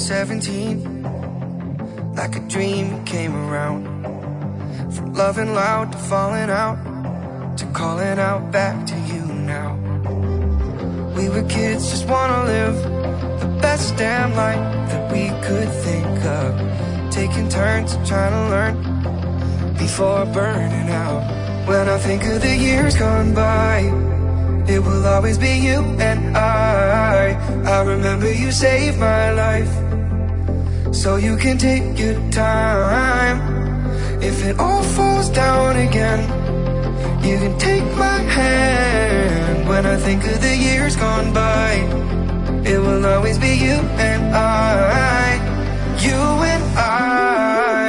17, like a dream came around. From loving loud to falling out, to calling out back to you now. We were kids, just wanna live the best damn life that we could think of, taking turns trying to learn before burning out. When I think of the years gone by, it will always be you and I remember you saved my life, so you can take your time. If it all falls down again, you can take my hand. When I think of the years gone by, it will always be you and I, you and I.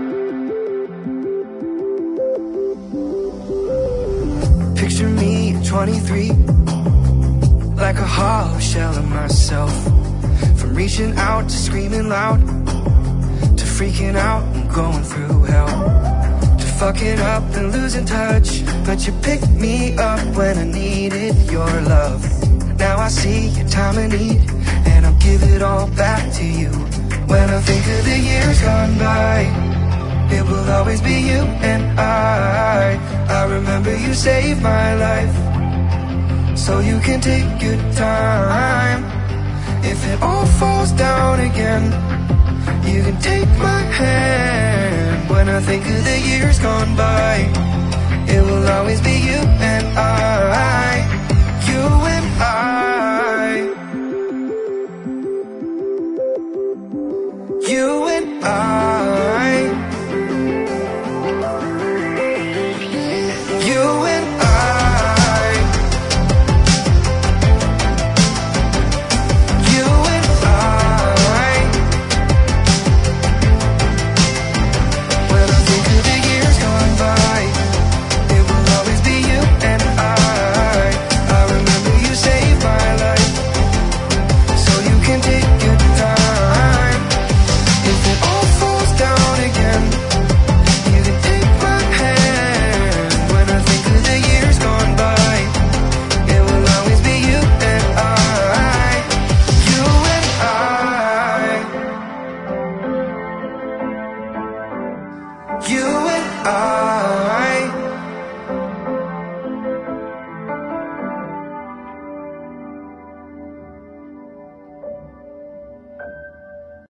Picture me at 23, like a hollow shell of myself. From reaching out to screaming loud, to freaking out and going through hell, to fucking up and losing touch. But you picked me up when I needed your love. Now I see your time of need, and I'll give it all back to you. When I think of the years gone by, it will always be you and I remember you saved my life, so you can take your time. If it all falls down again, you can take my hand. When I think of the years gone by, it will always be